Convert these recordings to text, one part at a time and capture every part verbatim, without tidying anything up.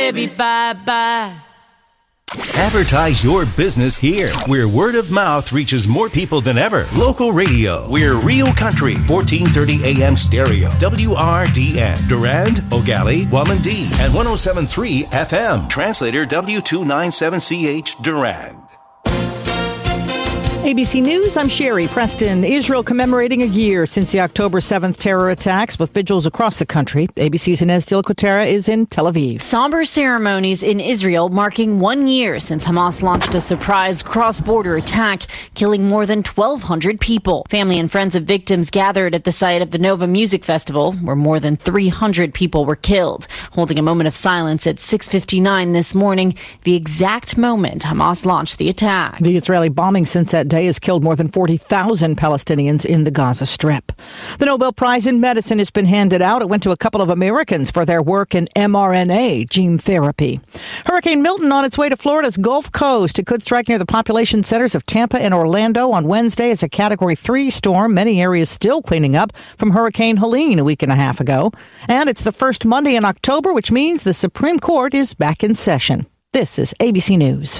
baby, bye-bye. Advertise your business here, where word of mouth reaches more people than ever. Local radio. We're Real Country, fourteen thirty A M stereo. W R D N. Durand, O'Galley, Wamandee, and one oh seven point three F M. Translator W two ninety-seven C H, Durand. A B C News, I'm Sherry Preston. Israel commemorating a year since the October seventh terror attacks with vigils across the country. A B C's Inez Dilkotera is in Tel Aviv. Somber ceremonies in Israel marking one year since Hamas launched a surprise cross-border attack, killing more than twelve hundred people. Family and friends of victims gathered at the site of the Nova Music Festival, where more than three hundred people were killed. Holding a moment of silence at six fifty-nine this morning, the exact moment Hamas launched the attack. The Israeli bombing since that day has killed more than forty thousand Palestinians in the Gaza Strip. The Nobel Prize in Medicine has been handed out. It went to a couple of Americans for their work in mRNA gene therapy. Hurricane Milton on its way to Florida's Gulf Coast. It could strike near the population centers of Tampa and Orlando on Wednesday as a Category three storm. Many areas still cleaning up from Hurricane Helene a week and a half ago. And it's the first Monday in October, which means the Supreme Court is back in session. This is A B C News.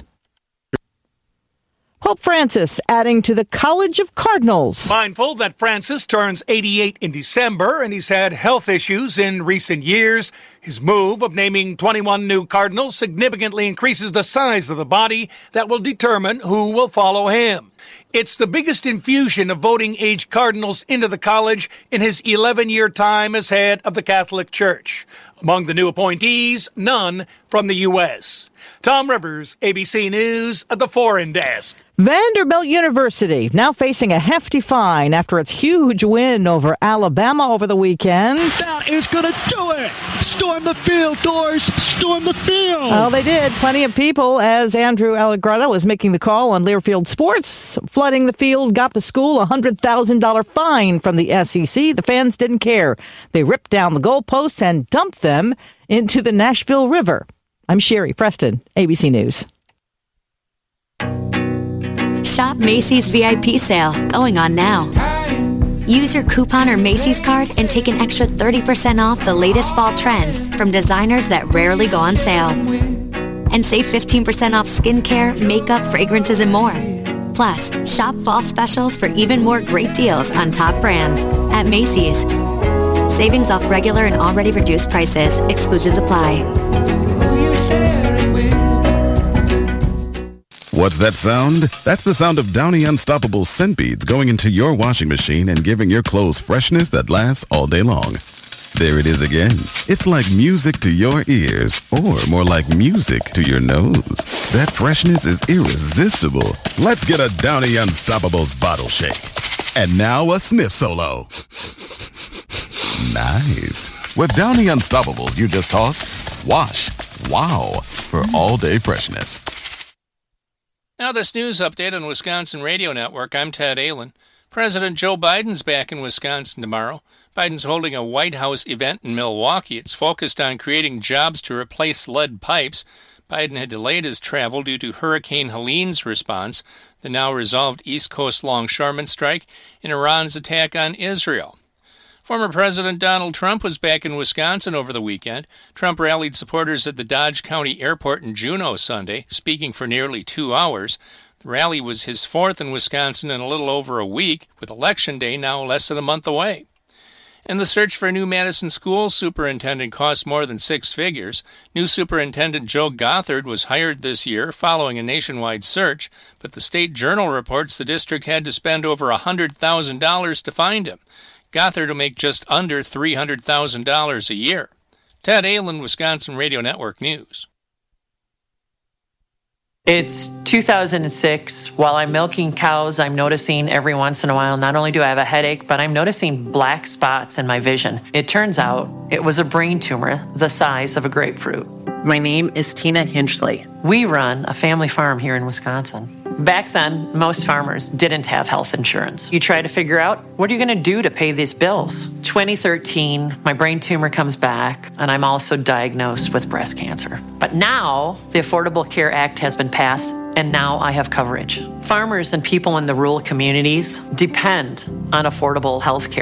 Pope Francis adding to the College of Cardinals. Mindful that Francis turns eighty-eight in December and he's had health issues in recent years, his move of naming twenty-one new cardinals significantly increases the size of the body that will determine who will follow him. It's the biggest infusion of voting-age cardinals into the college in his eleven-year time as head of the Catholic Church. Among the new appointees, none from the U S Tom Rivers, A B C News, at the Foreign Desk. Vanderbilt University now facing a hefty fine after its huge win over Alabama over the weekend. That is going to do it. Storm the field, Doors. Storm the field. Well, they did. Plenty of people, as Andrew Allegretta was making the call on Learfield Sports. Flooding the field got the school a one hundred thousand dollars fine from the S E C. The fans didn't care. They ripped down the goalposts and dumped them into the Nashville River. I'm Sherry Preston, A B C News. Shop Macy's V I P sale, going on now. Use your coupon or Macy's card and take an extra thirty percent off the latest fall trends from designers that rarely go on sale. And save fifteen percent off skincare, makeup, fragrances, and more. Plus, shop fall specials for even more great deals on top brands at Macy's. Savings off regular and already reduced prices. Exclusions apply. What's that sound? That's the sound of Downy Unstoppable scent beads going into your washing machine and giving your clothes freshness that lasts all day long. There it is again. It's like music to your ears, or more like music to your nose. That freshness is irresistible. Let's get a Downy Unstoppables bottle shake. And now a sniff solo. Nice. With Downy Unstoppables, you just toss, wash, wow, for all-day freshness. Now this news update on Wisconsin Radio Network. I'm Ted Allen. President Joe Biden's back in Wisconsin tomorrow. Biden's holding a White House event in Milwaukee. It's focused on creating jobs to replace lead pipes. Biden had delayed his travel due to Hurricane Helene's response, the now-resolved East Coast longshoreman strike, and Iran's attack on Israel. Former President Donald Trump was back in Wisconsin over the weekend. Trump rallied supporters at the Dodge County Airport in Juneau Sunday, speaking for nearly two hours. The rally was his fourth in Wisconsin in a little over a week, with Election Day now less than a month away. And the search for a new Madison school superintendent cost more than six figures. New Superintendent Joe Gothard was hired this year following a nationwide search, but the State Journal reports the district had to spend over one hundred thousand dollars to find him. Gothard will make just under three hundred thousand dollars a year. Ted Allen, Wisconsin Radio Network News. It's two thousand six. While I'm milking cows, I'm noticing every once in a while, not only do I have a headache, but I'm noticing black spots in my vision. It turns out it was a brain tumor the size of a grapefruit. My name is Tina Hinchley. We run a family farm here in Wisconsin. Back then, most farmers didn't have health insurance. You try to figure out, what are you going to do to pay these bills? twenty thirteen, my brain tumor comes back, and I'm also diagnosed with breast cancer. But now, the Affordable Care Act has been passed, and now I have coverage. Farmers and people in the rural communities depend on affordable health care.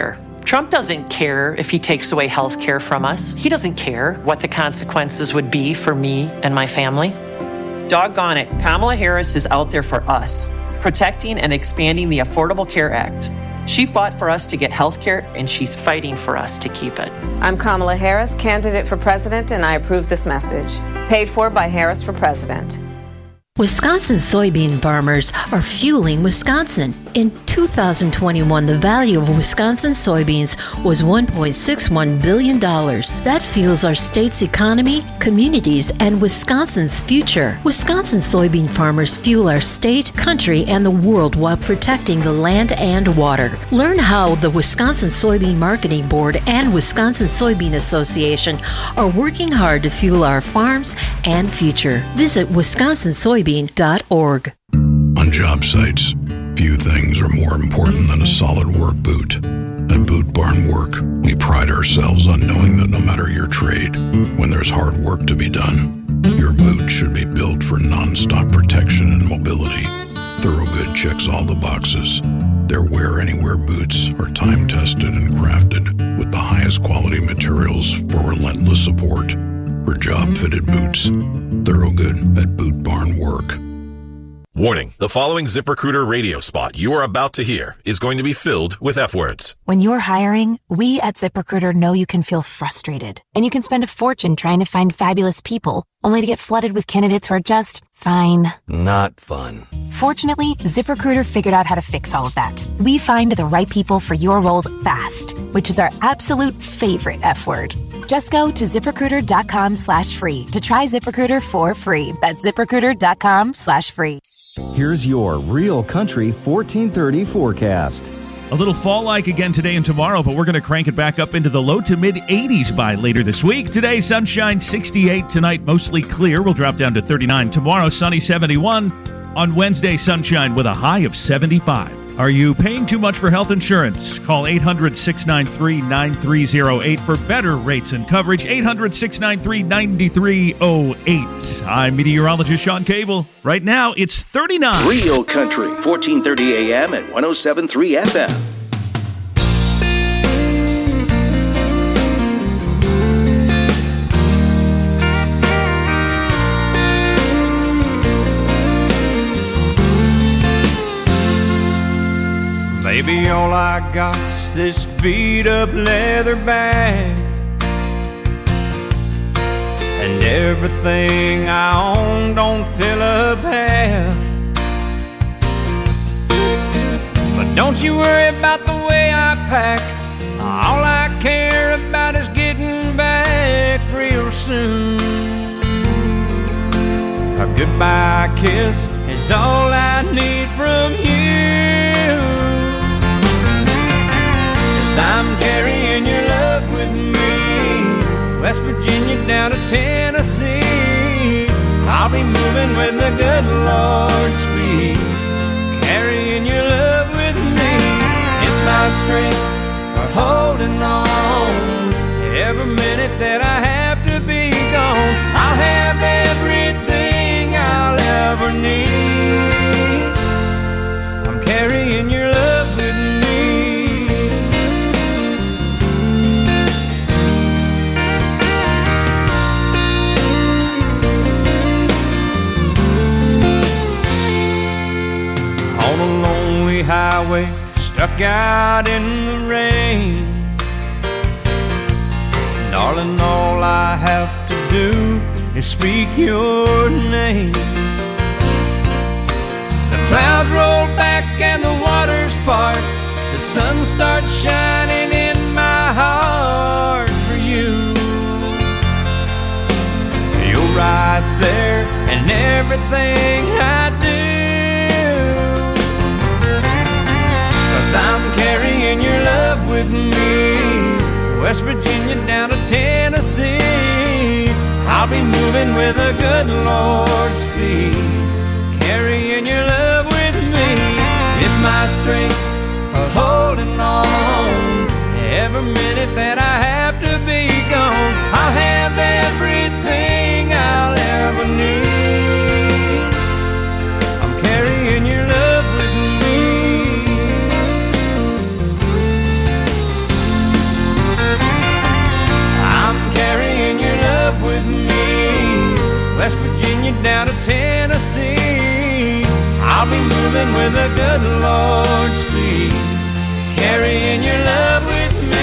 Trump doesn't care if he takes away health care from us. He doesn't care what the consequences would be for me and my family. Doggone it, Kamala Harris is out there for us, protecting and expanding the Affordable Care Act. She fought for us to get health care, and she's fighting for us to keep it. I'm Kamala Harris, candidate for president, and I approve this message. Paid for by Harris for President. Wisconsin soybean farmers are fueling Wisconsin. In two thousand twenty-one, the value of Wisconsin soybeans was one point six one billion dollars. That fuels our state's economy, communities, and Wisconsin's future. Wisconsin soybean farmers fuel our state, country, and the world while protecting the land and water. Learn how the Wisconsin Soybean Marketing Board and Wisconsin Soybean Association are working hard to fuel our farms and future. Visit wisconsin soybean dot org. On job sites, few things are more important than a solid work boot. At Boot Barn Work, we pride ourselves on knowing that no matter your trade, when there's hard work to be done, your boot should be built for non-stop protection and mobility. Thorogood checks all the boxes. Their Wear Anywhere boots are time-tested and crafted with the highest quality materials for relentless support. For job-fitted boots, Thorogood at Boot Barn Work. Warning, the following ZipRecruiter radio spot you are about to hear is going to be filled with F-words. When you're hiring, we at ZipRecruiter know you can feel frustrated. And you can spend a fortune trying to find fabulous people, only to get flooded with candidates who are just fine. Not fun. Fortunately, ZipRecruiter figured out how to fix all of that. We find the right people for your roles fast, which is our absolute favorite F-word. Just go to ZipRecruiter.com slash free to try ZipRecruiter for free. That's ZipRecruiter.com slash free. Here's your Real Country fourteen thirty forecast. A little fall-like again today and tomorrow, but we're going to crank it back up into the low to mid-eighties by later this week. Today, sunshine sixty-eight. Tonight, mostly clear. We'll drop down to thirty-nine. Tomorrow, sunny seventy-one. On Wednesday, sunshine with a high of seventy-five. Are you paying too much for health insurance? Call eight hundred, six nine three, nine three zero eight for better rates and coverage. eight hundred, six nine three, nine three zero eight. I'm meteorologist Sean Cable. Right now, it's thirty-nine. Real Country, fourteen thirty A M and one oh seven point three F M. Baby, all I got is this beat-up leather bag, and everything I own don't fill up half. But don't you worry about the way I pack. All I care about is getting back real soon. A goodbye kiss is all I need from you. I'm carrying your love with me, West Virginia down to Tennessee. I'll be moving with the good Lord's speed, carrying your love with me. It's my strength for holding on. Every minute that I have to be gone, I'll have everything I'll ever need. I'm carrying your love with me. On a lonely highway, stuck out in the rain. Darling, all I have to do is speak your name. The clouds roll back and the waters part. The sun starts shining in my heart for you. You're right there in everything I do. I'm carrying your love with me, West Virginia down to Tennessee. I'll be moving with a good Lord's speed, carrying your love with me. It's my strength for holding on. Every minute that I have to be gone, I'll have everything I'll ever need. I'm carrying your love with me. West Virginia down to Tennessee. I'll be moving with the good Lord's speed, carrying your love with me.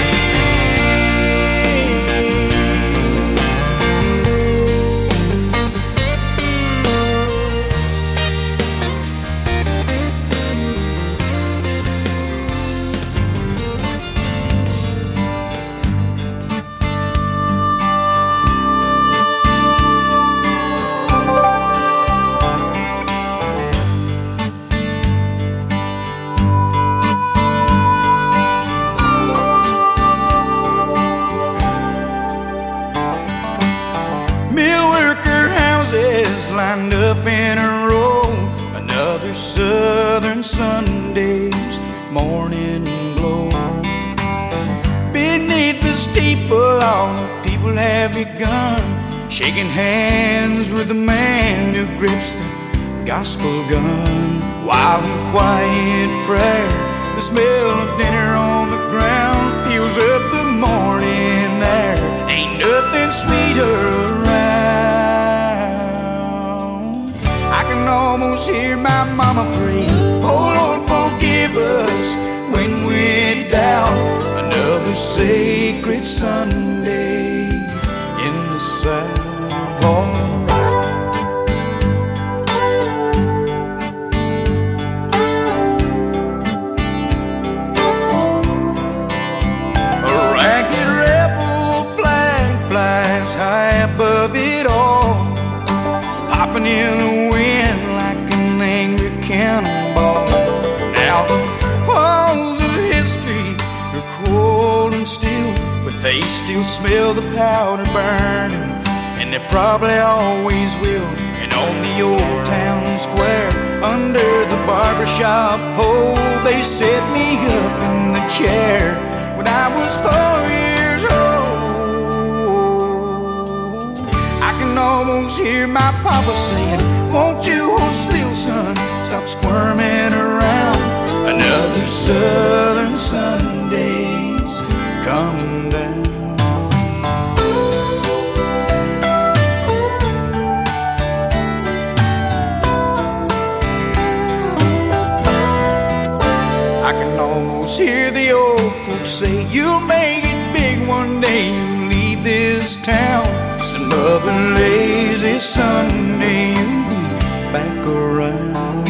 Lined up in a row, another southern Sunday's morning glow. Beneath the steeple, all the people have begun shaking hands with the man who grips the gospel gun. While in quiet prayer, the smell of dinner on the ground fills up the morning air. Ain't nothing sweeter around. I can almost hear my mama pray, oh Lord, forgive us when we're down. Another sacred Sunday in the South, all right. A ragged rebel flag flies high above it all, popping in the wind like an angry cannonball. Now the walls of history are cold and still, but they still smell the powder burning, and they probably always will. And on the old town square, under the barbershop pole, they set me up in the chair when I was four years old. I can almost hear my papa saying, won't you hold still, son, stop squirming around. Another southern Sunday's coming down. I can almost hear the old folks say, you'll make it big one day, you leave this town. Some other lazy Sunday you'll be back around.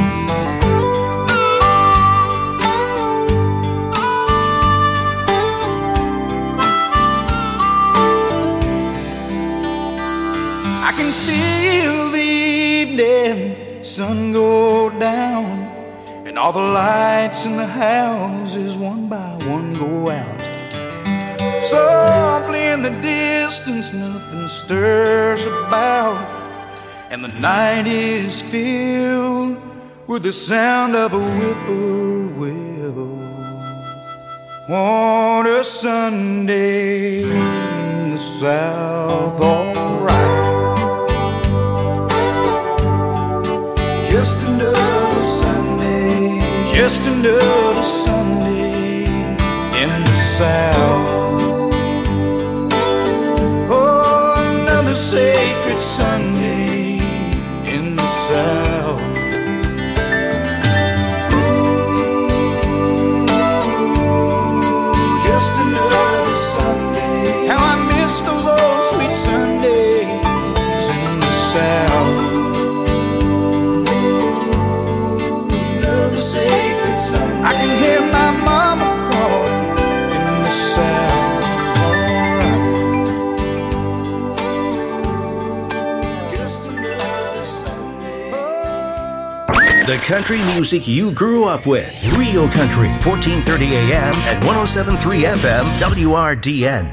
I can feel the evening sun go down, and all the lights in the houses one by one go out. Softly in the distance, nothing stirs about, and the night is filled with the sound of a whippoorwill. On a Sunday in the South, all right. Just another Sunday, just another Sunday in the South. Sacred Sunday in the South. Ooh, just another Sunday. How I miss those old sweet Sundays in the South. Another sacred Sunday. I can hear my mama calling in the South. The country music you grew up with. Real Country, fourteen thirty A M and one oh seven point three F M W R D N.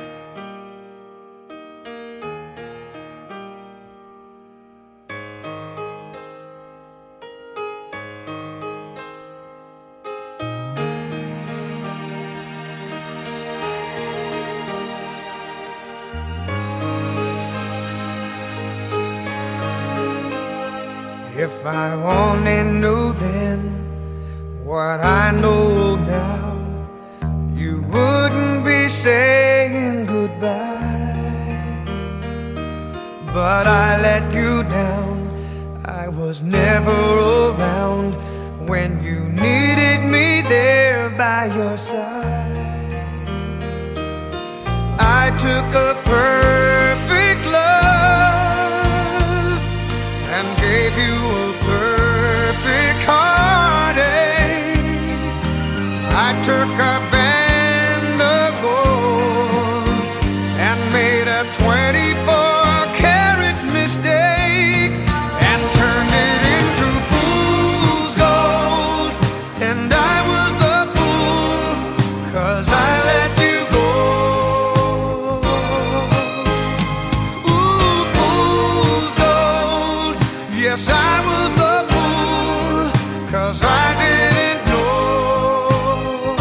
If I only knew then what I know now, you wouldn't be saying goodbye. but I let you down. I was never around when you needed me there by your side. I took a perfect love and gave you a perfect heartache. I took a band of gold and made a twenty-four karat mistake and turned it into fool's gold. And I was the fool, 'cause I let you go. Ooh, fool's gold. Yes, I was the fool, 'cause I didn't know.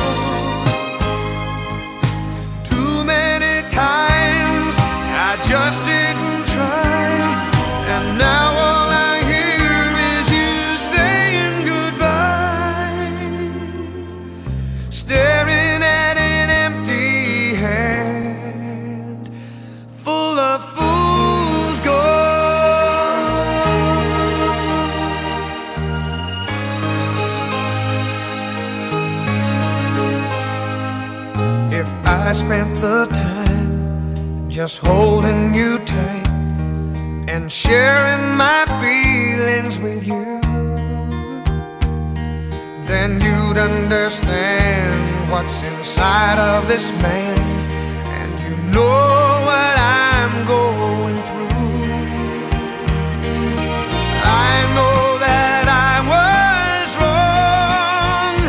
Too many times I just didn't try, and now all I hear is you saying goodbye, staring at an empty hand full of fool's gold. If I spent the time just holding you tight and sharing my feelings with you, then you'd understand what's inside of this man, and you know what I'm going through. I know that I was wrong.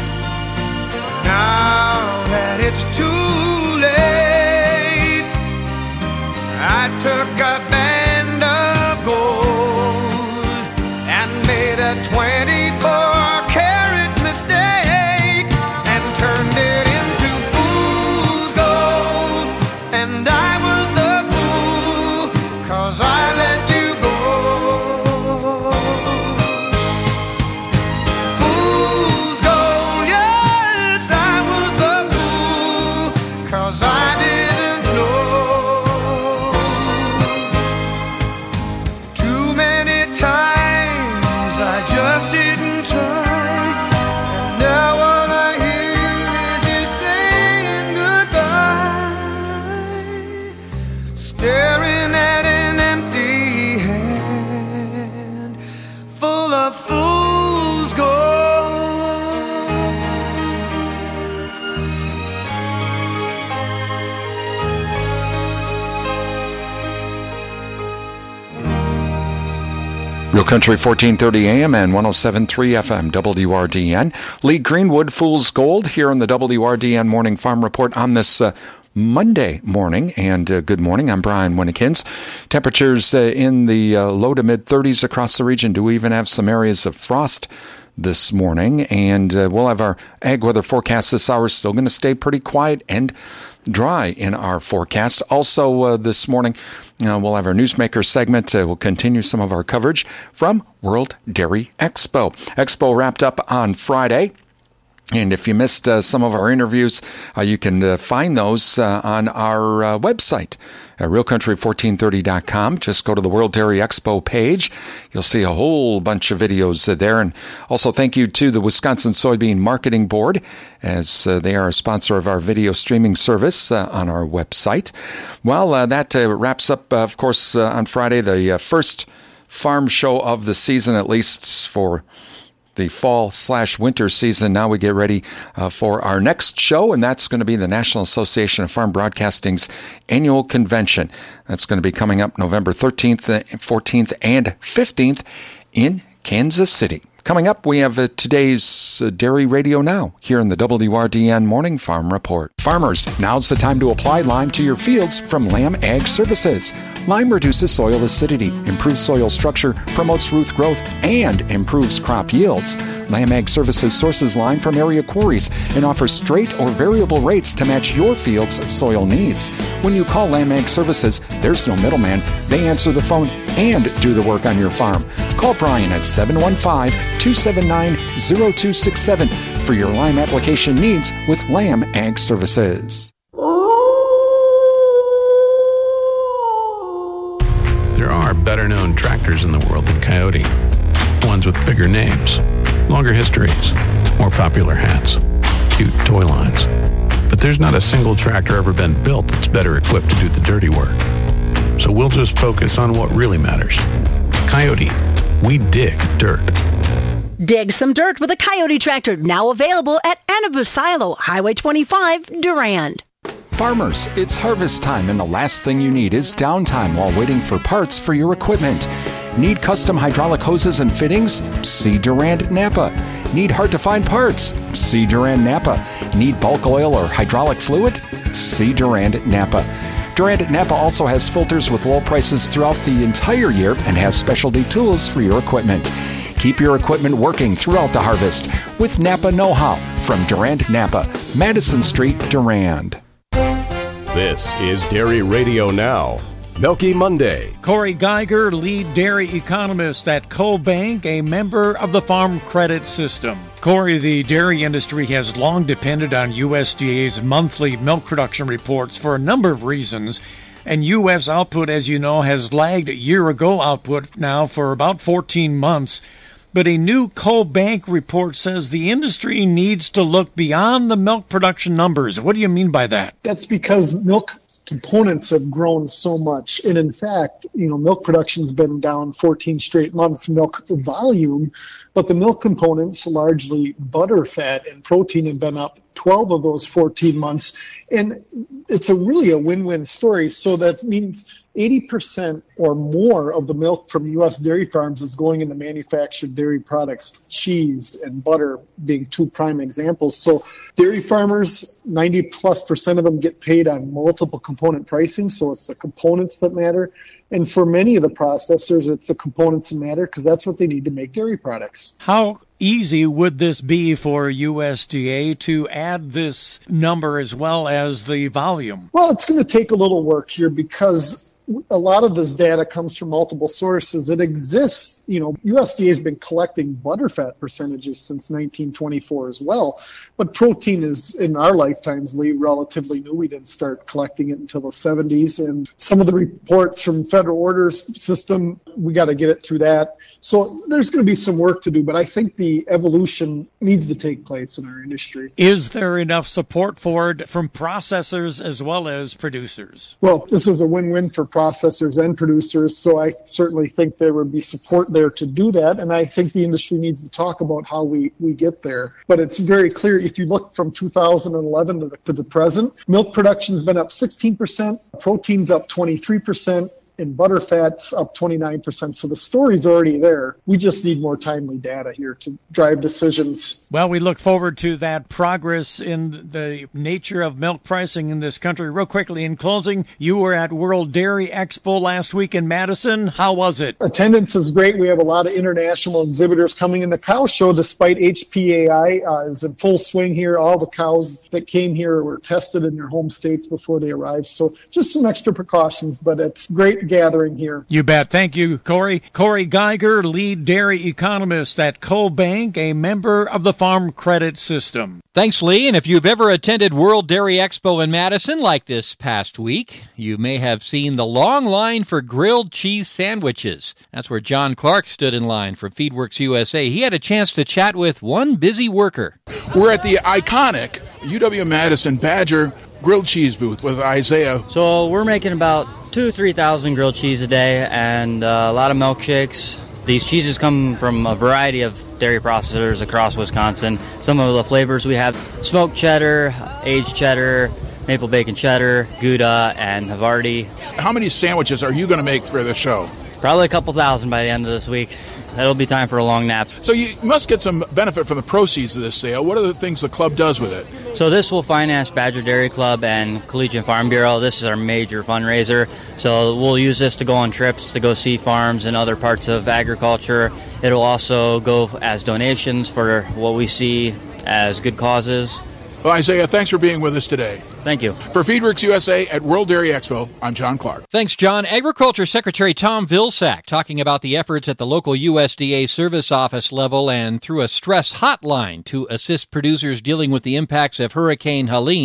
Now that it's too late, I took a band of gold and made a twenty-four karat mistake and turned it into fool's gold. And I was the fool, 'cause I let you go. Fool's gold, yes, I was the fool, 'cause I didn't know. Too many times I just didn't try, and now all I hear is you saying goodbye, staring at an empty hand full of fool's gold. Real Country fourteen thirty A M and one oh seven point three F M W R D N. Lee Greenwood, Fool's Gold, here on the W R D N Morning Farm Report on this uh, Monday morning. And uh, good morning, I'm Brian Winnikins. Temperatures uh, in the uh, low to mid thirties across the region. Do we even have some areas of frost this morning? And uh, we'll have our ag weather forecast this hour. Still going to stay pretty quiet and dry in our forecast. Also uh, this morning, uh, we'll have our Newsmaker segment. Uh, we'll continue some of our coverage from World Dairy Expo. Expo wrapped up on Friday. And if you missed uh, some of our interviews, uh, you can uh, find those uh, on our uh, website at real country fourteen thirty dot com. Just go to the World Dairy Expo page. You'll see a whole bunch of videos uh, there. And also thank you to the Wisconsin Soybean Marketing Board, as uh, they are a sponsor of our video streaming service uh, on our website. Well, uh, that uh, wraps up, uh, of course, uh, on Friday, the uh, first farm show of the season, at least for the fall slash winter season. Now we get ready uh, for our next show, and that's going to be the National Association of Farm Broadcasting's annual convention. That's going to be coming up November thirteenth, fourteenth, and fifteenth in Kansas City. Coming up, we have uh, today's uh, Dairy Radio Now here in the W R D N Morning Farm Report. Farmers, now's the time to apply Lime to your fields from Lamb Ag Services. Lime reduces soil acidity, improves soil structure, promotes root growth, and improves crop yields. Lamb Ag Services sources lime from area quarries and offers straight or variable rates to match your field's soil needs. When you call Lamb Ag Services, there's no middleman. They answer the phone and do the work on your farm. Call Brian at seven one five, two seven nine, zero two six seven for your lime application needs with Lamb Ag Services. There are better-known tractors in the world than Coyote. Ones with bigger names, longer histories, more popular hats, cute toy lines. But there's not a single tractor ever been built that's better equipped to do the dirty work. So we'll just focus on what really matters. Coyote, we dig dirt. Dig some dirt with a Coyote tractor, now available at Anabu Silo, Highway twenty-five, Durand. Farmers, it's harvest time, and the last thing you need is downtime while waiting for parts for your equipment. Need custom hydraulic hoses and fittings? See Durand Napa. Need hard-to-find parts? See Durand Napa. Need bulk oil or hydraulic fluid? See Durand Napa. Durand Napa also has filters with low prices throughout the entire year and has specialty tools for your equipment. Keep your equipment working throughout the harvest with Napa Know-How from Durand Napa, Madison Street, Durand. This is Dairy Radio Now. Milky Monday. Corey Geiger, lead dairy economist at CoBank, a member of the Farm Credit System. Corey, the dairy industry has long depended on U S D A's monthly milk production reports for a number of reasons. And U S output, as you know, has lagged year-ago output now for about fourteen months. But a new CoBank report says the industry needs to look beyond the milk production numbers. What do you mean by that? That's because milk components have grown so much. And in fact, you know, milk production's been down fourteen straight months, milk volume, but the milk components, largely butter, fat, and protein, have been up twelve of those fourteen months. And it's a really a win-win story. So that means eighty percent or more of the milk from U S dairy farms is going into manufactured dairy products, cheese and butter being two prime examples. So dairy farmers, ninety plus percent of them get paid on multiple component pricing. So it's the components that matter. And for many of the processors, it's the components that matter because that's what they need to make dairy products. How easy would this be for U S D A to add this number as well as the volume? Well, it's going to take a little work here because a lot of this data comes from multiple sources. It exists, you know, U S D A has been collecting butterfat percentages since nineteen twenty-four as well. But protein is, in our lifetimes, relatively new. We didn't start collecting it until the seventies. And some of the reports from federal orders system, we got to get it through that. So there's going to be some work to do, but I think the evolution needs to take place in our industry. Is there enough support for it from processors as well as producers? Well, this is a win-win for processors and producers, so I certainly think there would be support there to do that, and I think the industry needs to talk about how we, we get there. But it's very clear, if you look from two thousand eleven to the, to the present, milk production's been up sixteen percent, protein's up twenty-three percent, and butterfat's up twenty-nine percent. So the story's already there. We just need more timely data here to drive decisions. Well, we look forward to that progress in the nature of milk pricing in this country. Real quickly, in closing, you were at World Dairy Expo last week in Madison. How was it? Attendance is great. We have a lot of international exhibitors coming in. The cow show, despite H P A I, uh, is in full swing here. All the cows that came here were tested in their home states before they arrived. So just some extra precautions, but it's great gathering here. You bet. Thank you, Corey. Corey Geiger, lead dairy economist at CoBank, a member of the Farm Credit System. Thanks, Lee. And if you've ever attended World Dairy Expo in Madison like this past week, you may have seen the long line for grilled cheese sandwiches. That's where John Clark stood in line for FeedWorks U S A. He had a chance to chat with one busy worker. We're at the iconic U W-Madison Badger grilled cheese booth with Isaiah. So we're making about two, three thousand grilled cheese a day, and uh, a lot of milkshakes. These cheeses come from a variety of dairy processors across Wisconsin. Some of the flavors we have: smoked cheddar, aged cheddar, maple bacon cheddar, Gouda, and Havarti. How many sandwiches are you going to make for the show? Probably a couple thousand by the end of this week. That'll be time for a long nap. So you must get some benefit from the proceeds of this sale. What are the things the club does with it? So this will finance Badger Dairy Club and Collegiate Farm Bureau. This is our major fundraiser. So we'll use this to go on trips to go see farms and other parts of agriculture. It'll also go as donations for what we see as good causes. Well, Isaiah, thanks for being with us today. Thank you. For FeedWorks U S A at World Dairy Expo, I'm John Clark. Thanks, John. Agriculture Secretary Tom Vilsack talking about the efforts at the local U S D A service office level and through a stress hotline to assist producers dealing with the impacts of Hurricane Helene.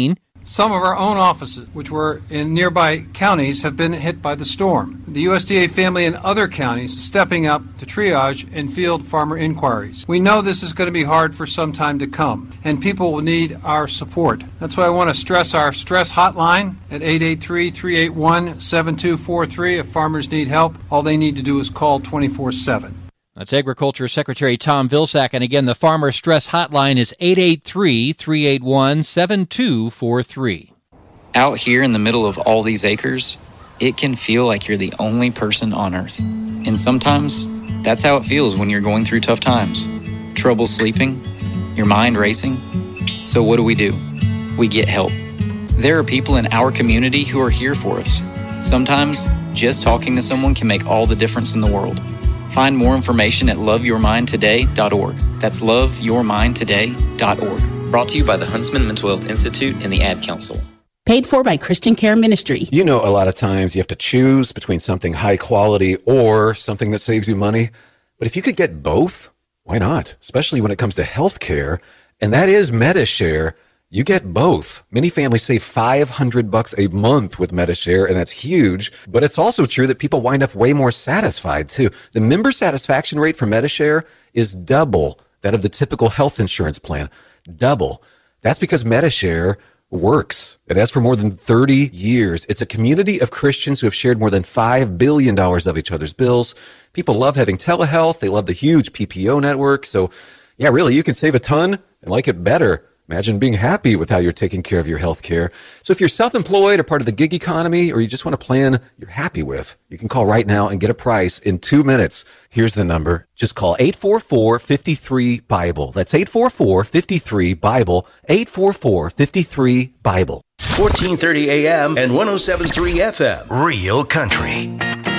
Some of our own offices, which were in nearby counties, have been hit by the storm. The U S D A family in other counties stepping up to triage and field farmer inquiries. We know this is going to be hard for some time to come, and people will need our support. That's why I want to stress our stress hotline at eight eight three, three eight one, seven two four three. If farmers need help, all they need to do is call twenty-four seven. That's Agriculture Secretary Tom Vilsack. And again, the Farmer Stress Hotline is eight eight three, three eight one, seven two four three. Out here in the middle of all these acres, it can feel like you're the only person on Earth. And sometimes, that's how it feels when you're going through tough times. Trouble sleeping, your mind racing. So what do we do? We get help. There are people in our community who are here for us. Sometimes, just talking to someone can make all the difference in the world. Find more information at love your mind today dot org. That's love your mind today dot org. Brought to you by the Huntsman Mental Health Institute and the Ad Council. Paid for by Christian Care Ministry. You know, a lot of times you have to choose between something high quality or something that saves you money. But if you could get both, why not? Especially when it comes to health care. And that is MediShare. You get both. Many families save five hundred bucks a month with MediShare, and that's huge. But it's also true that people wind up way more satisfied, too. The member satisfaction rate for MediShare is double that of the typical health insurance plan. Double. That's because MediShare works. It has for more than thirty years. It's a community of Christians who have shared more than five billion dollars of each other's bills. People love having telehealth. They love the huge P P O network. So, yeah, really, you can save a ton and like it better. Imagine being happy with how you're taking care of your health care. So if you're self-employed or part of the gig economy, or you just want a plan you're happy with, you can call right now and get a price in two minutes. Here's the number. Just call eight four four, five three, Bible. That's eight four four, five three, Bible. eight four four, five three, Bible. fourteen thirty A M and one oh seven point three F M. Real Country.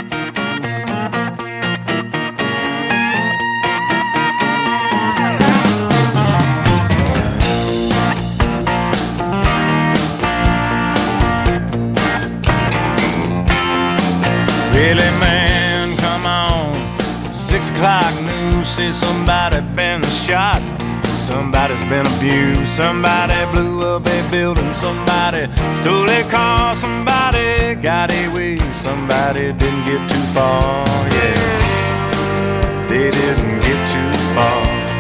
Really, man, come on. Six o'clock news says somebody been shot. Somebody's been abused. Somebody blew up a building. Somebody stole a car. Somebody got away. Somebody didn't get too far. Yeah, they didn't get too far.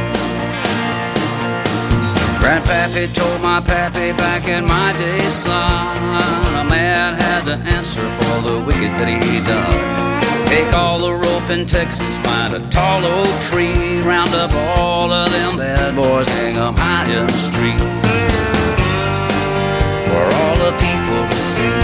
Grandpappy told my pappy back in my day, son, a man had to answer for the wicked that he done. Take all the rope in Texas, find a tall oak tree, round up all of them bad boys, hang them high in the street for all the people to see.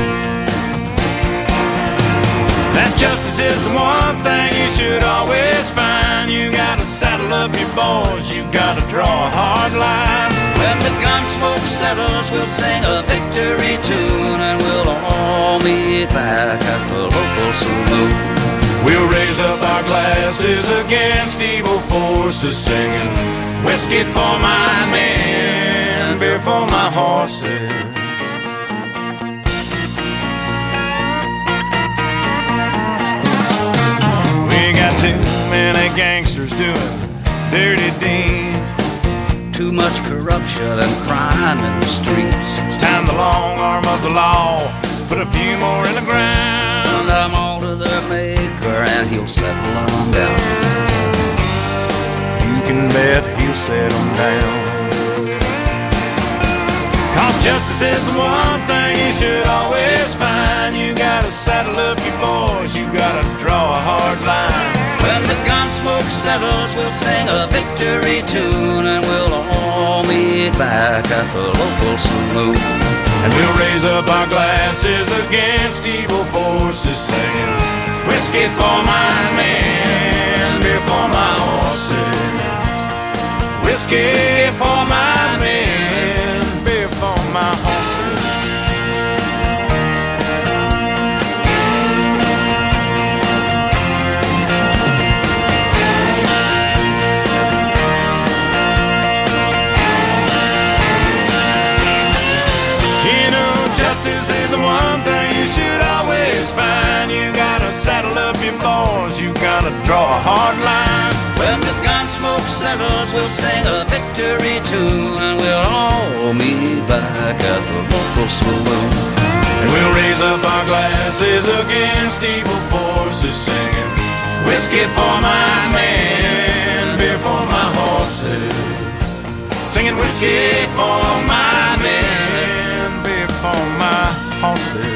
That justice is the one thing you should always find. You gotta saddle up your boys, you gotta draw a hard line. When the gun smoke settles, we'll sing a victory tune, and we'll all meet back at the local saloon. We'll raise up our glasses against evil forces, singing whiskey for my men, beer for my horses. We got too many gangsters doing dirty deeds. Too much corruption and crime in the streets. It's time the long arm of the law put a few more in the ground. Send them all to their maker and he'll settle them down. You can bet he'll settle them down. Cause justice is the one thing you should always find. You gotta saddle up your boys, you gotta draw a hard line. When the gun smoke settles, we'll sing a victory tune, and we'll all meet back at the local saloon. And we'll raise up our glasses against evil forces, singing whiskey for my men, beer for my horses. Whiskey, whiskey for my men, beer for my horses. Saddle up your boys, you gotta draw a hard line. When the gun smoke settles, we'll sing a victory tune, and we'll all meet back at the local saloon. And we'll raise up our glasses against evil forces, singing whiskey for my men, beer for my horses. Singing whiskey for my men, beer for my horses.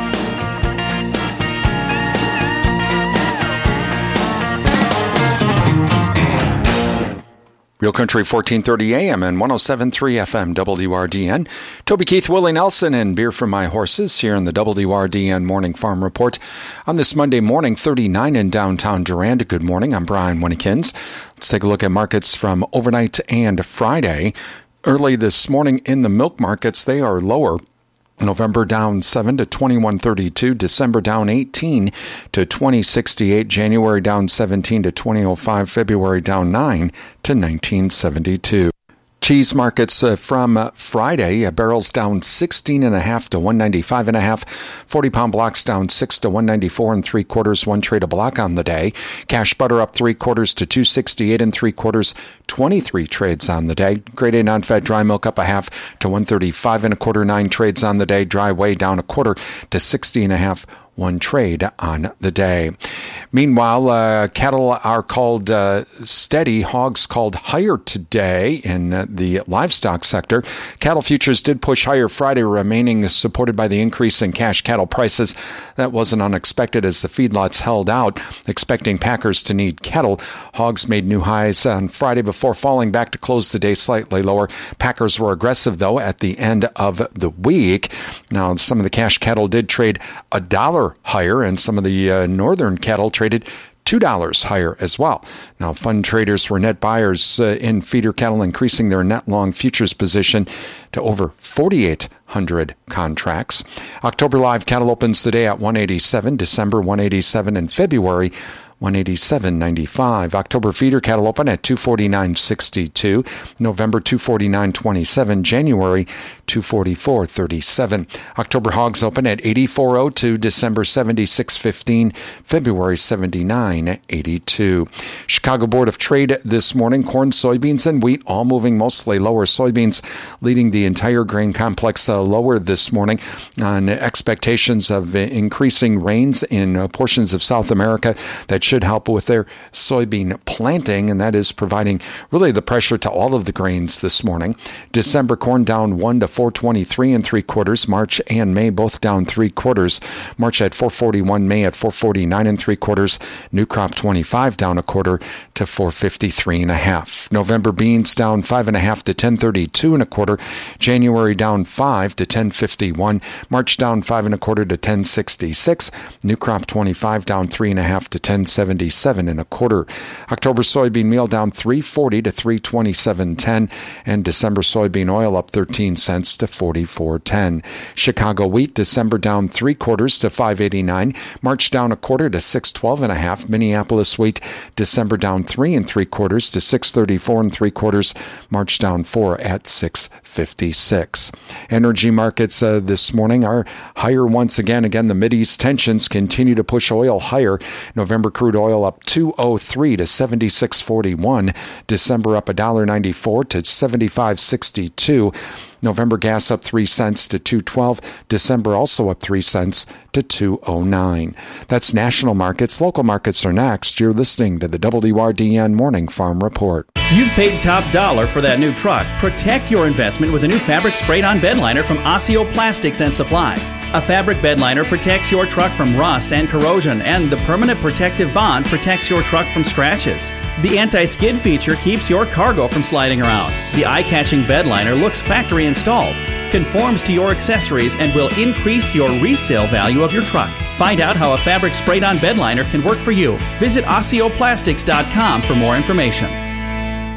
Real Country fourteen thirty A M and one oh seven point three F M W R D N. Toby Keith, Willie Nelson, and Beer for My Horses here in the W R D N Morning Farm Report on this Monday morning, thirty-nine in downtown Durand. Good morning. I'm Brian Winnekins. Let's take a look at markets from overnight and Friday. Early this morning in the milk markets, they are lower. November down seven to twenty-one thirty-two, December down eighteen to twenty sixty-eight, January down seventeen to twenty oh five, February down nine to nineteen seventy-two. Cheese markets uh, from uh, Friday, uh, barrels down sixteen and a half to one ninety-five and a half, forty pound blocks down six to one ninety-four and three quarters, one trade a block on the day. Cash butter up three quarters to two sixty-eight and three quarters, twenty-three trades on the day. Grade A non-fat dry milk up a half to one thirty-five and a quarter, nine trades on the day. Dry whey down a quarter to sixty and a half, one trade on the day. Meanwhile, uh, cattle are called uh, steady, hogs called higher today in uh, the livestock sector. Cattle futures did push higher Friday, remaining supported by the increase in cash cattle prices. That wasn't unexpected as the feedlots held out, expecting packers to need cattle. Hogs made new highs on Friday before falling back to close the day slightly lower. Packers were aggressive, though, at the end of the week. Now, some of the cash cattle did trade a dollar higher, and some of the uh, northern cattle traded two dollars higher as well. Now, fund traders were net buyers uh, in feeder cattle, increasing their net long futures position to over forty-eight hundred contracts. October live cattle opens today at one eighty-seven, December one eighty-seven, and February one eighty-seven ninety-five. October feeder cattle open at two forty-nine sixty-two, November two forty-nine twenty-seven, January two forty-four thirty-seven. October hogs open at eighty-four oh two, December seventy-six fifteen, February seventy-nine eighty-two. Chicago Board of Trade this morning, corn, soybeans, and wheat all moving mostly lower. Soybeans leading the entire grain complex uh, lower this morning on expectations of uh, increasing rains in uh, portions of South America that should help with their soybean planting, and that is providing really the pressure to all of the grains this morning. December corn down one to four twenty-three and three quarters. March and May both down three quarters. March at four forty-one, May at four forty-nine and three quarters. New crop twenty-five down a quarter to four fifty-three and a half. November beans down five and a half to ten thirty-two and a quarter. January down five to ten fifty-one. March down five and a quarter to ten sixty-six. New crop twenty-five down three and a half to ten seventy-seven and a quarter. October soybean meal down three forty to three twenty-seven ten, and December soybean oil up thirteen cents to forty-four ten. Chicago wheat December down three quarters to five eighty-nine. March down a quarter to six twelve and a half. Minneapolis wheat December down three and three quarters to six thirty-four and three quarters. March down four at six fifty-six. Energy markets uh, this morning are higher once again. Again, the Mideast tensions continue to push oil higher. November crude oil up two oh three to seventy-six forty-one. December up one dollar ninety-four to seventy-five sixty-two. November gas up three cents to two twelve. December also up three cents to two oh nine. That's national markets. Local markets are next. You're listening to the W R D N Morning Farm Report. You've paid top dollar for that new truck. Protect your investment with a new fabric sprayed-on bed liner from Osseo Plastics and Supply. A fabric bed liner protects your truck from rust and corrosion, and the permanent protective bond protects your truck from scratches. The anti-skid feature keeps your cargo from sliding around. The eye-catching bed liner looks factory installed, conforms to your accessories, and will increase your resale value of your truck. Find out how a fabric sprayed-on bed liner can work for you. Visit Osseo Plastics dot com for more information.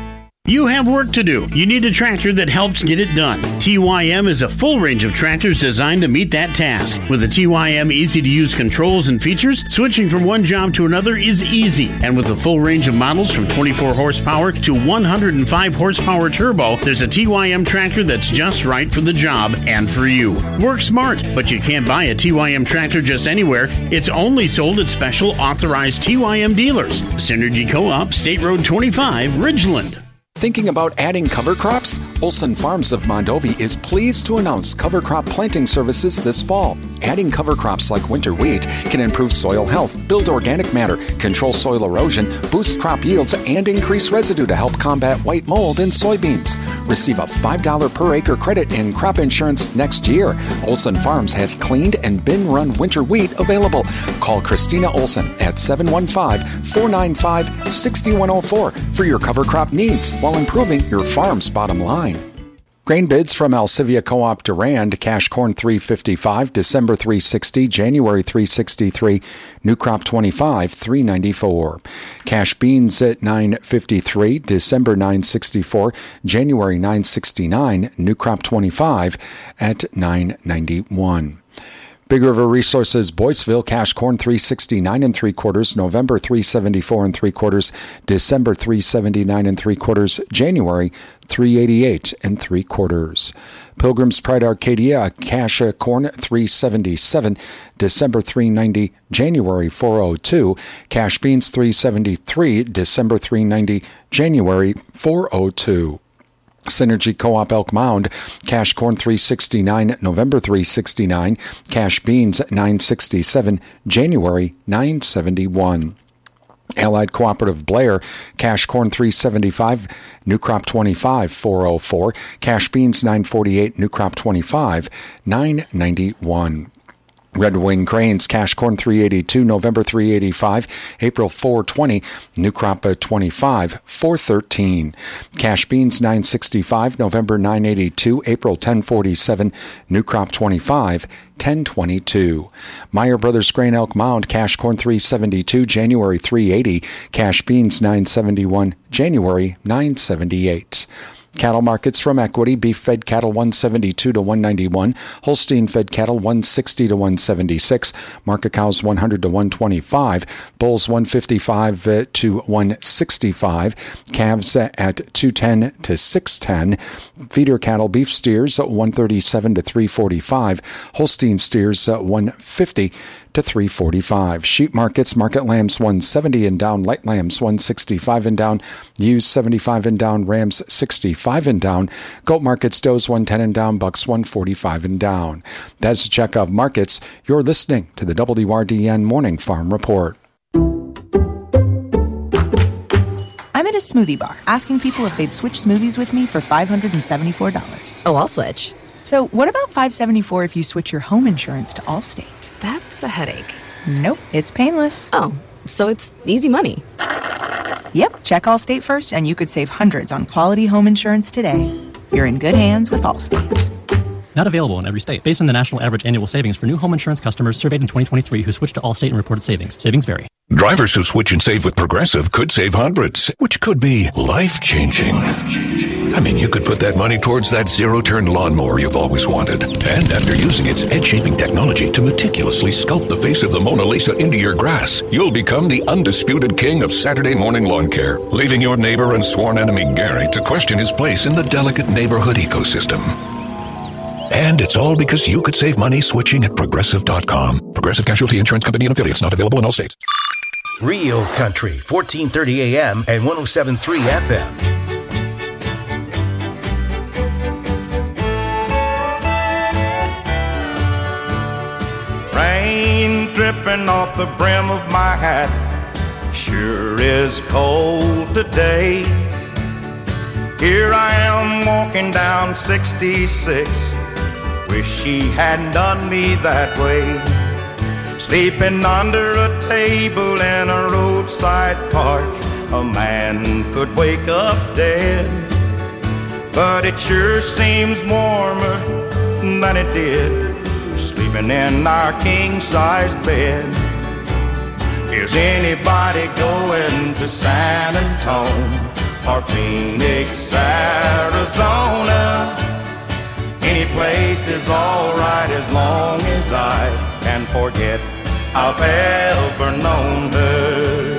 You have work to do. You need a tractor that helps get it done. T Y M is a full range of tractors designed to meet that task. With the T Y M easy-to-use controls and features, switching from one job to another is easy. And with a full range of models from twenty-four horsepower to one hundred five horsepower turbo, there's a T Y M tractor that's just right for the job and for you. Work smart, but you can't buy a T Y M tractor just anywhere. It's only sold at special authorized T Y M dealers. Synergy Co-op, State Road twenty-five, Ridgeland. Thinking about adding cover crops? Olson Farms of Mondovi is pleased to announce cover crop planting services this fall. Adding cover crops like winter wheat can improve soil health, build organic matter, control soil erosion, boost crop yields, and increase residue to help combat white mold in soybeans. Receive a five dollars per acre credit in crop insurance next year. Olson Farms has cleaned and bin-run winter wheat available. Call Christina Olson at seven one five, four nine five, six one zero four for your cover crop needs while improving your farm's bottom line. Grain bids from Alcivia Co-op Durand: cash corn three fifty-five, December three sixty, January three sixty-three, new crop twenty-five, three ninety-four. Cash beans at nine fifty-three, December nine sixty-four, January nine sixty-nine, new crop twenty-five at nine ninety-one. Big River Resources Boyceville: cash corn three sixty-nine and three quarters, November three seventy-four and three quarters, December three seventy-nine and three quarters, January three eighty-eight and three quarters. Pilgrim's Pride Arcadia: cash corn three seventy-seven, December three ninety, January four oh two. Cash beans three seventy-three, December three ninety, January four oh two. Synergy Co-op Elk Mound: cash corn three sixty-nine, November three sixty-nine, cash beans nine sixty-seven, January nine seventy-one. Allied Cooperative Blair: cash corn three seventy-five, new crop twenty-five, four oh four, cash beans nine forty-eight, new crop twenty-five, nine ninety-one. Red Wing Grains: cash corn three eighty-two, November three eighty-five, April four twenty, new crop twenty-five, four thirteen. Cash beans nine sixty-five, November nine eighty-two, April ten forty-seven, new crop twenty-five, ten twenty-two. Meyer Brothers Grain Elk Mound: cash corn three seventy-two, January three eighty, cash beans nine seventy-one, January nine seventy-eight. Cattle markets from Equity: beef fed cattle one seventy-two to one ninety-one, Holstein fed cattle one sixty to one seventy-six, market cows one hundred to one twenty-five, bulls one fifty-five to one sixty-five, calves at two ten to six ten, feeder cattle beef steers one thirty-seven to three forty-five, Holstein steers one fifty to three forty-five. Sheep markets: market lambs one seventy and down, light lambs one sixty-five and down, ewes seventy-five and down, rams sixty-five and down. Goat markets: does one ten and down, bucks one forty-five and down. That's a check of markets. You're listening to the W R D N Morning Farm Report. I'm at a smoothie bar asking people if they'd switch smoothies with me for five hundred seventy-four dollars. Oh, I'll switch. So what about five hundred seventy-four dollars if you switch your home insurance to Allstate? That's a headache. Nope, it's painless. Oh, so it's easy money. Yep, check Allstate first and you could save hundreds on quality home insurance today. You're in good hands with Allstate. Not available in every state. Based on the national average annual savings for new home insurance customers surveyed in twenty twenty-three who switched to Allstate and reported savings. Savings vary. Drivers who switch and save with Progressive could save hundreds, which could be life-changing. I mean, you could put that money towards that zero-turn lawnmower you've always wanted. And after using its head-shaping technology to meticulously sculpt the face of the Mona Lisa into your grass, you'll become the undisputed king of Saturday morning lawn care, leaving your neighbor and sworn enemy Gary to question his place in the delicate neighborhood ecosystem. And it's all because you could save money switching at Progressive dot com. Progressive Casualty Insurance Company and affiliates, not available in all states. Real Country, fourteen thirty A M and one oh seven point three F M. Rain dripping off the brim of my hat, sure is cold today. Here I am walking down sixty-six, wish she hadn't done me that way. Sleeping under a table in a roadside park, a man could wake up dead. But it sure seems warmer than it did sleeping in our king-size bed. Is anybody going to San Antone or Phoenix, Arizona. Any place is alright as long as I can forget I've ever known her.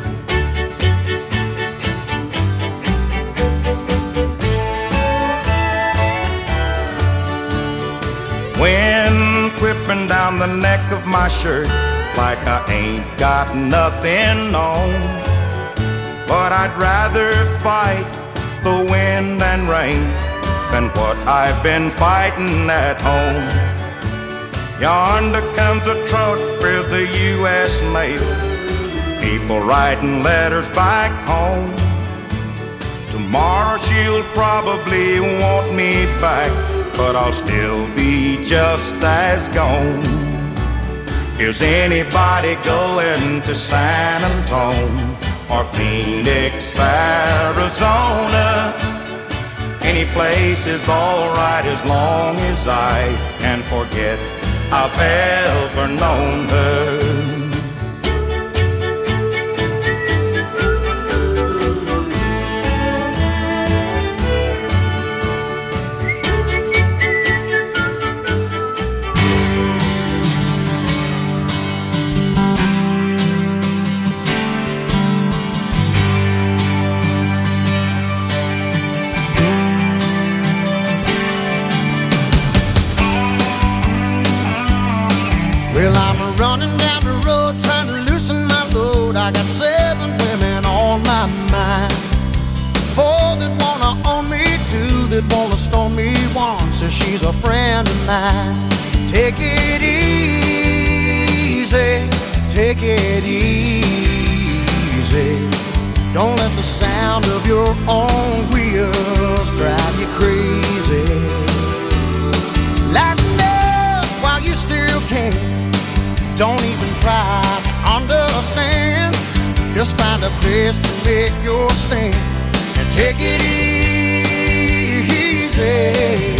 Wind whipping down the neck of my shirt like I ain't got nothing on. But I'd rather fight the wind and rain than what I've been fighting at home. Yonder comes a truck with the U S mail, people writing letters back home. Tomorrow she'll probably want me back, but I'll still be just as gone. Is anybody going to San Antonio or Phoenix, Arizona? Any place is alright as long as I can forget I've ever known her. Well, I'm running down the road trying to loosen my load. I got seven women on my mind. Four that wanna own me, two that wanna stone me, one says she's a friend of mine. Take it easy, take it easy. Don't let the sound of your own wheels drive you crazy. Lighten up while you still can. Don't even try to understand. Just find a place to make your stand and take it easy.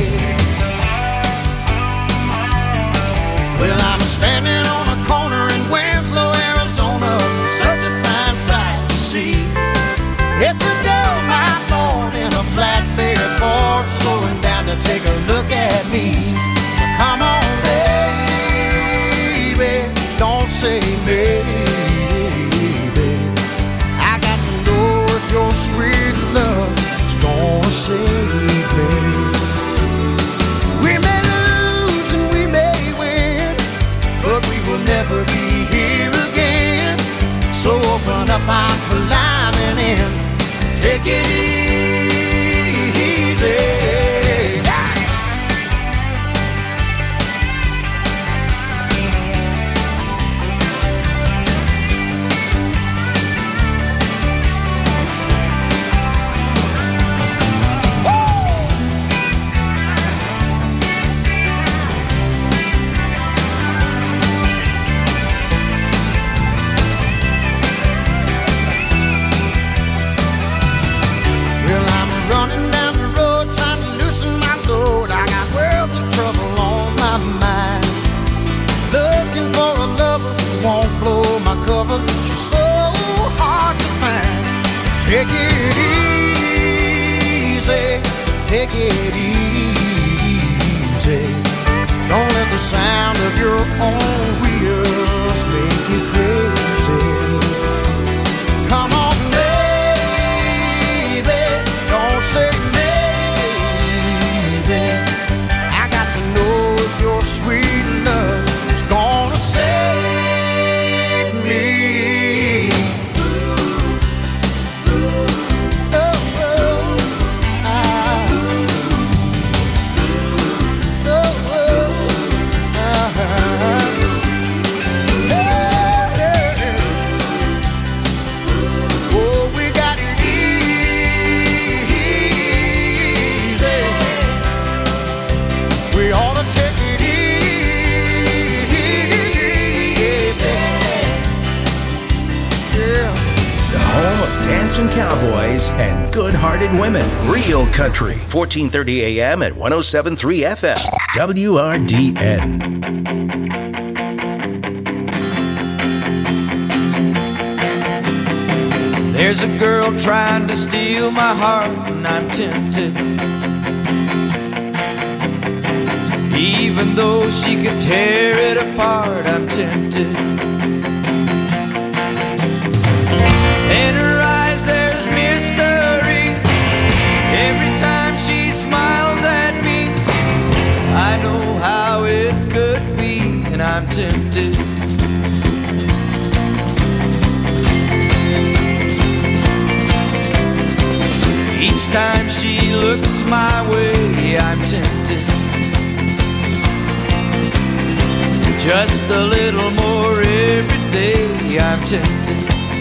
Well, I'm standing on a corner in Winslow, Arizona. Such a fine sight to see. It's a girl, my Lord, in a flatbed Ford, slowing down to take a look at me. So come on, baby, don't say maybe. I got to know if your sweet love is gonna save me. We may lose and we may win, but we will never be here again. So open up, I'm climbing in. Take it easy. She's so hard to find. Take it easy, take it easy. Don't let the sound of your own wheels make you crazy. Come on, baby, don't say maybe. I got to know if your sweet love is gonna save me. Dancing cowboys and good-hearted women. Real Country, fourteen thirty A M at one oh seven point three F M. W R D N. There's a girl trying to steal my heart, and I'm tempted. Even though she could tear it apart, I'm tempted. In her eyes there's mystery. Every time she smiles at me, I know how it could be, and I'm tempted. Each time she looks my way, I'm tempted. Just a little more every day, I'm tempted.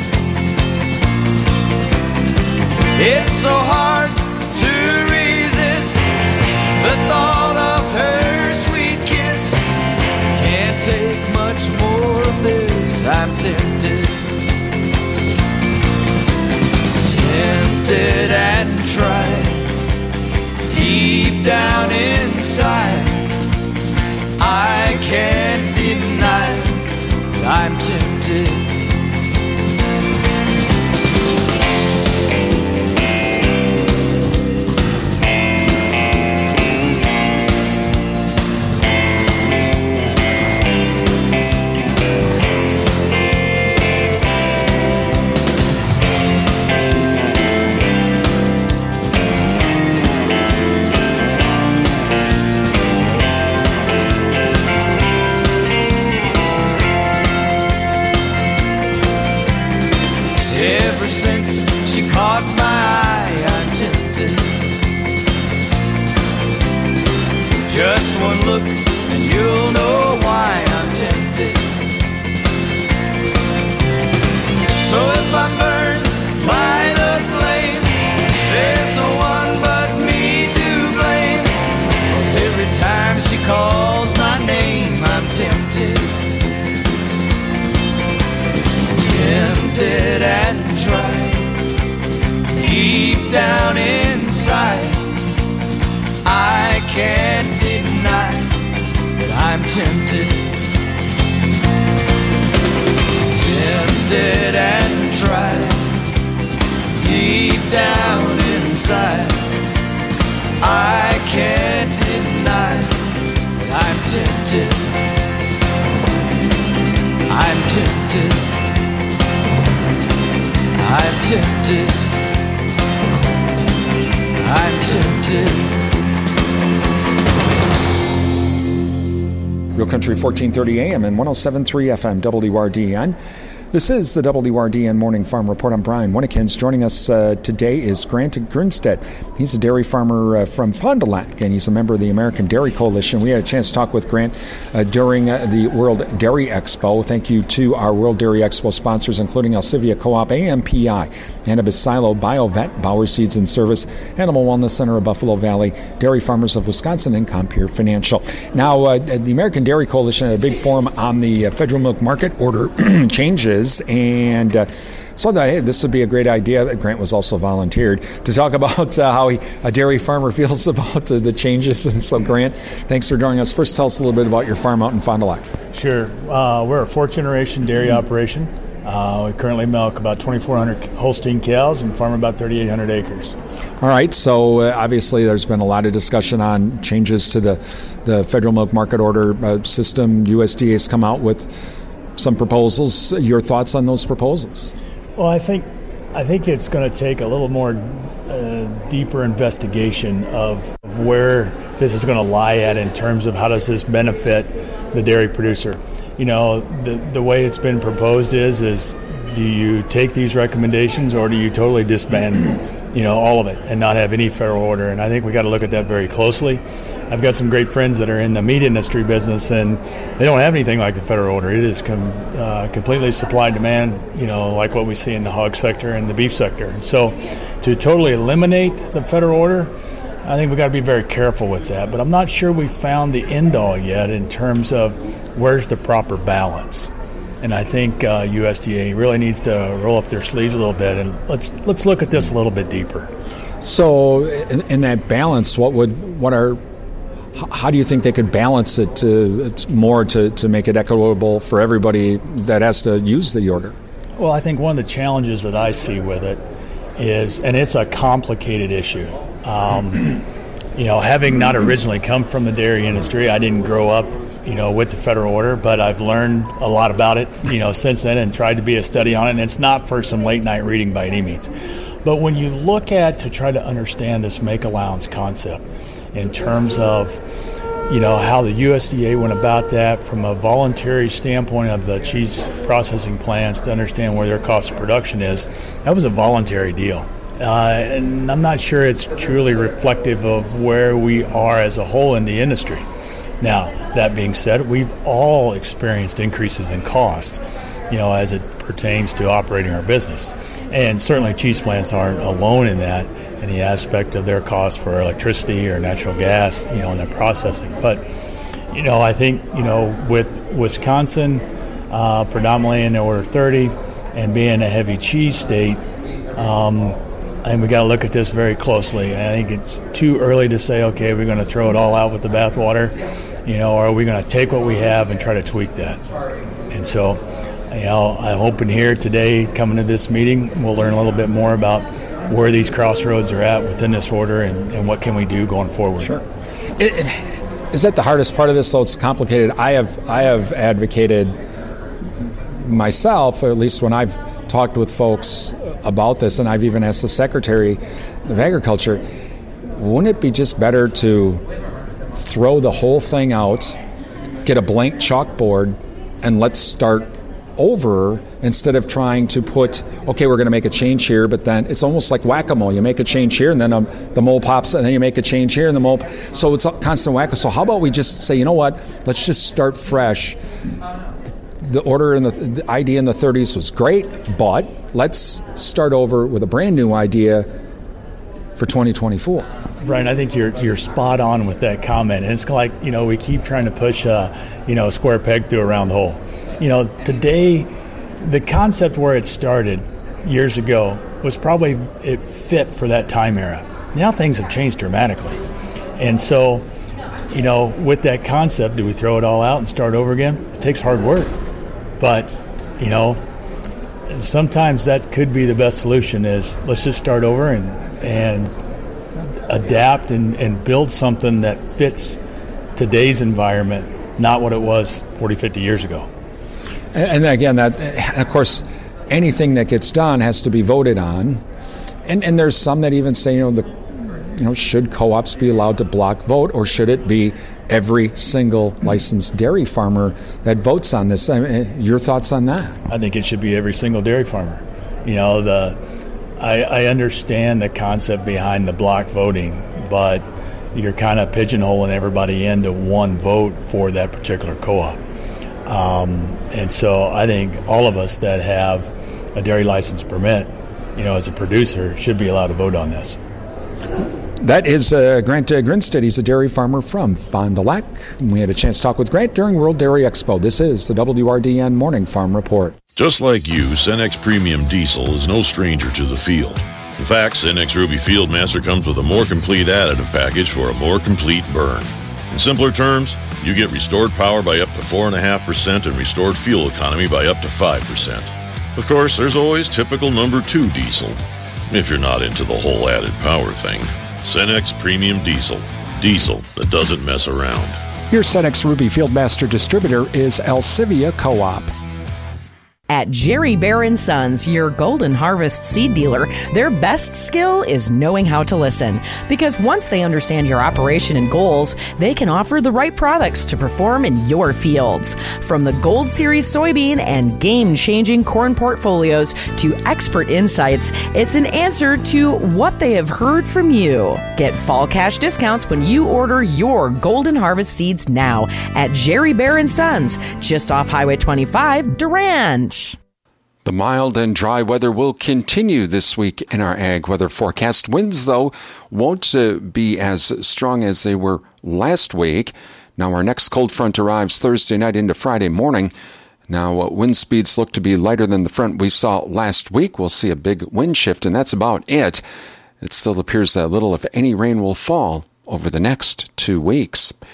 It's so hard to resist the thought of her sweet kiss. Can't take much more of this, I'm tempted. Tempted and tried, deep down inside, I can't deny I'm tempted. Caught my eye, I'm tempted. Just one look and you'll know why I'm tempted. So if I'm burned by the flame, there's no one but me to blame. 'Cause every time she calls my name, I'm tempted. Tempted and tried, deep down inside, I can't deny that I'm tempted. Tempted and tried, deep down inside, I can't deny that I'm tempted. I'm tempted. I'm tempted. I'm tempted. Real Country fourteen thirty A M and one oh seven point three F M W R D N. This is the W R D N Morning Farm Report. I'm Brian Winnekins. Joining us uh, today is Grant Grinstead. He's a dairy farmer uh, from Fond du Lac, and he's a member of the American Dairy Coalition. We had a chance to talk with Grant uh, during uh, the World Dairy Expo. Thank you to our World Dairy Expo sponsors, including Alcivia Co-op, A M P I, Annabis Silo, BioVet, Bauer Seeds and Service, Animal Wellness Center of Buffalo Valley, Dairy Farmers of Wisconsin, and Compeer Financial. Now, uh, the American Dairy Coalition had a big forum on the uh, federal milk market order changes. And uh, so I thought, hey, this would be a great idea. Grant was also volunteered to talk about uh, how he, a dairy farmer feels about uh, the changes. And so, Grant, thanks for joining us. First, tell us a little bit about your farm out in Fond du Lac. Sure. Uh, we're a fourth-generation dairy mm-hmm. operation. Uh, we currently milk about twenty-four hundred Holstein cows and farm about thirty-eight hundred acres. All right. So uh, obviously there's been a lot of discussion on changes to the, the federal milk market order uh, system. U S D A has come out with some proposals. Your thoughts on those proposals? Well, I think I think it's going to take a little more uh, deeper investigation of where this is going to lie at in terms of how does this benefit the dairy producer. You know, the the way it's been proposed is is do you take these recommendations or do you totally disband, you know, all of it and not have any federal order? And I think we got to look at that very closely. I've got some great friends that are in the meat industry business, and they don't have anything like the federal order. It is com- uh, completely supply demand, you know, like what we see in the hog sector and the beef sector. And so to totally eliminate the federal order, I think we've got to be very careful with that. But I'm not sure we found the end all yet in terms of where's the proper balance. And I think uh, U S D A really needs to roll up their sleeves a little bit and let's let's look at this a little bit deeper. So in, in that balance, what would what are how do you think they could balance it to it's more to, to make it equitable for everybody that has to use the order? Well, I think one of the challenges that I see with it is, and it's a complicated issue. Um, you know, having not originally come from the dairy industry, I didn't grow up, you know, with the federal order, but I've learned a lot about it, you know, since then and tried to be a study on it. And it's not for some late night reading by any means. But when you look at to try to understand this make allowance concept in terms of, you know, how the U S D A went about that from a voluntary standpoint of the cheese processing plants to understand where their cost of production is, that was a voluntary deal. Uh, and I'm not sure it's truly reflective of where we are as a whole in the industry. Now, that being said, we've all experienced increases in cost, you know, as it pertains to operating our business. And certainly cheese plants aren't alone in that, in the aspect of their cost for electricity or natural gas, you know, in their processing. But, you know, I think, you know, with Wisconsin uh, predominantly in the order thirty and being a heavy cheese state, um, and we got to look at this very closely. I think it's too early to say, okay, we're going to throw it all out with the bathwater, you know, or are we going to take what we have and try to tweak that? And so, you know, I'm hoping here today, coming to this meeting, we'll learn a little bit more about where these crossroads are at within this order and, and what can we do going forward. Sure. It, it, is that the hardest part of this? So it's complicated. I have I have advocated myself, or at least when I've talked with folks about this, and I've even asked the Secretary of Agriculture, wouldn't it be just better to throw the whole thing out, get a blank chalkboard, and let's start over instead of trying to put, okay, we're going to make a change here, but then it's almost like whack-a-mole. You make a change here, and then um, the mole pops, and then you make a change here, and the mole. So it's a constant whack. So how about we just say, you know what? Let's just start fresh. The order and the, the idea in the thirties was great, but let's start over with a brand new idea for twenty twenty-four. Brian, I think you're you're spot on with that comment. And it's like, you know, we keep trying to push, uh, you know, a square peg through a round hole. You know, today, the concept where it started years ago was probably, it fit for that time era. Now things have changed dramatically. And so, you know, with that concept, do we throw it all out and start over again? It takes hard work. But, you know, sometimes that could be the best solution is let's just start over and, and adapt and, and build something that fits today's environment, not what it was forty, fifty years ago. And again, that, and of course, anything that gets done has to be voted on. And and there's some that even say, you know, the, you know, should co-ops be allowed to block vote, or should it be every single licensed dairy farmer that votes on this? I mean, your thoughts on that? I think it should be every single dairy farmer. You know, the I, I understand the concept behind the block voting, but you're kind of pigeonholing everybody into one vote for that particular co-op. Um, and so I think all of us that have a dairy license permit, you know, as a producer, should be allowed to vote on this. That is uh, Grant uh, Grinstead. He's a dairy farmer from Fond du Lac. We had a chance to talk with Grant during World Dairy Expo. This is the W R D N Morning Farm Report. Just like you, Cenex Premium Diesel is no stranger to the field. In fact, Cenex Ruby Fieldmaster comes with a more complete additive package for a more complete burn. In simpler terms, you get restored power by up to four point five percent and restored fuel economy by up to five percent. Of course, there's always typical number two diesel, if you're not into the whole added power thing. Cenex Premium Diesel. Diesel that doesn't mess around. Your Cenex Ruby Fieldmaster distributor is Alcivia Co-op. At Jerry Bear and Sons, your Golden Harvest seed dealer, their best skill is knowing how to listen. Because once they understand your operation and goals, they can offer the right products to perform in your fields. From the Gold Series soybean and game-changing corn portfolios to expert insights, it's an answer to what they have heard from you. Get fall cash discounts when you order your Golden Harvest seeds now at Jerry Bear and Sons, just off Highway twenty-five, Durand. The mild and dry weather will continue this week in our ag weather forecast. Winds, though, won't uh, be as strong as they were last week. Now, our next cold front arrives Thursday night into Friday morning. Now, uh, wind speeds look to be lighter than the front we saw last week. We'll see a big wind shift, and that's about it. It still appears that little, if any, rain will fall over the next two weeks.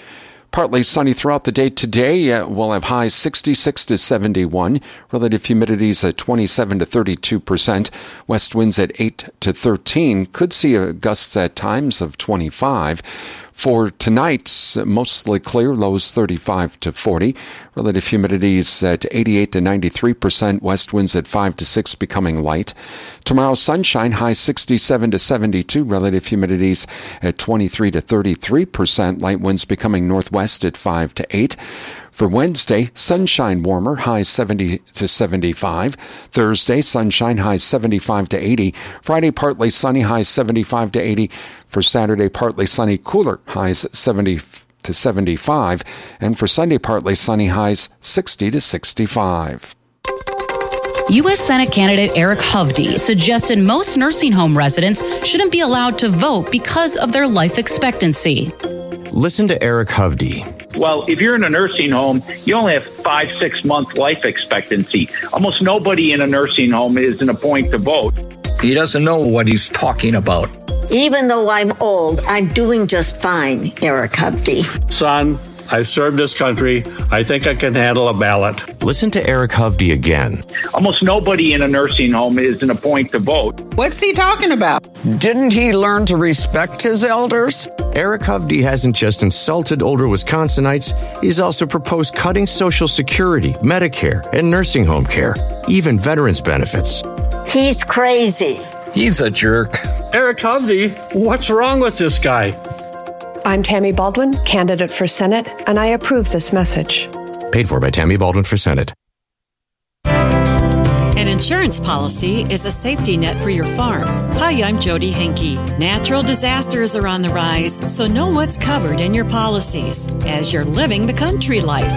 Partly sunny throughout the day today. Uh, we'll have highs sixty-six to seventy-one. Relative humidities at twenty-seven to thirty-two percent. West winds at eight to thirteen. Could see a gusts at times of twenty-five. For tonight, mostly clear, lows thirty-five to forty. Relative humidities at eighty-eight to ninety-three percent. West winds at five to six, becoming light. Tomorrow, sunshine, high sixty-seven to seventy-two. Relative humidities at twenty-three to thirty-three percent. Light winds becoming northwest at five to eight. For Wednesday, sunshine warmer, highs seventy to seventy-five. Thursday, sunshine, highs seventy-five to eighty. Friday, partly sunny, highs seventy-five to eighty. For Saturday, partly sunny, cooler, highs seventy to seventy-five. And for Sunday, partly sunny, highs sixty to sixty-five. U S Senate candidate Eric Hovde suggested most nursing home residents shouldn't be allowed to vote because of their life expectancy. Listen to Eric Hovde. Well, if you're in a nursing home, you only have five, six month life expectancy. Almost nobody in a nursing home is in a point to vote. He doesn't know what he's talking about. Even though I'm old, I'm doing just fine, Eric Hovde. Son, I've served this country. I think I can handle a ballot. Listen to Eric Hovde again. Almost nobody in a nursing home is in a point to vote. What's he talking about? Didn't he learn to respect his elders? Eric Hovde hasn't just insulted older Wisconsinites, he's also proposed cutting Social Security, Medicare, and nursing home care, even veterans benefits. He's crazy. He's a jerk. Eric Hovde, what's wrong with this guy? I'm Tammy Baldwin, candidate for Senate, and I approve this message. Paid for by Tammy Baldwin for Senate. An insurance policy is a safety net for your farm. Hi, I'm Jody Henke. Natural disasters are on the rise, so know what's covered in your policies as you're living the country life.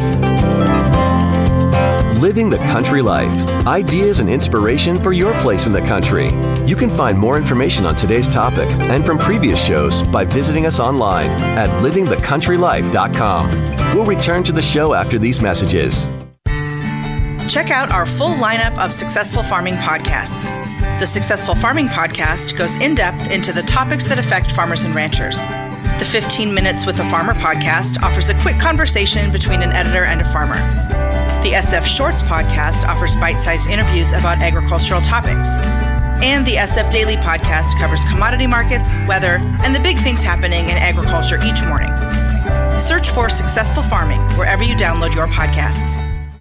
Living the Country Life. Ideas and inspiration for your place in the country. You can find more information on today's topic and from previous shows by visiting us online at living the country life dot com. We'll return to the show after these messages. Check out our full lineup of Successful Farming podcasts. The Successful Farming podcast goes in-depth into the topics that affect farmers and ranchers. The fifteen Minutes with a Farmer podcast offers a quick conversation between an editor and a farmer. The S F Shorts podcast offers bite-sized interviews about agricultural topics. And the S F Daily podcast covers commodity markets, weather, and the big things happening in agriculture each morning. Search for Successful Farming wherever you download your podcasts.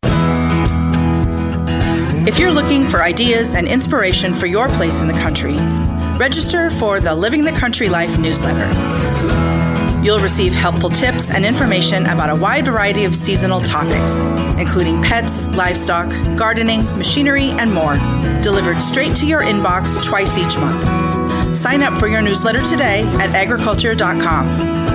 If you're looking for ideas and inspiration for your place in the country, register for the Living the Country Life newsletter. You'll receive helpful tips and information about a wide variety of seasonal topics, including pets, livestock, gardening, machinery, and more, delivered straight to your inbox twice each month. Sign up for your newsletter today at agriculture dot com.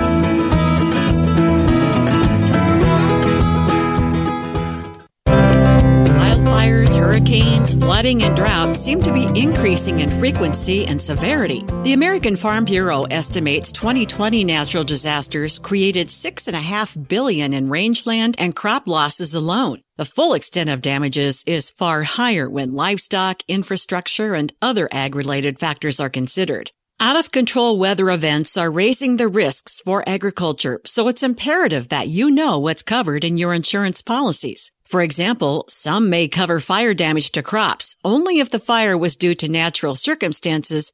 Hurricanes, flooding, and droughts seem to be increasing in frequency and severity. The American Farm Bureau estimates twenty twenty natural disasters created six point five billion dollars in rangeland and crop losses alone. The full extent of damages is far higher when livestock, infrastructure, and other ag-related factors are considered. Out-of-control weather events are raising the risks for agriculture, so it's imperative that you know what's covered in your insurance policies. For example, some may cover fire damage to crops only if the fire was due to natural circumstances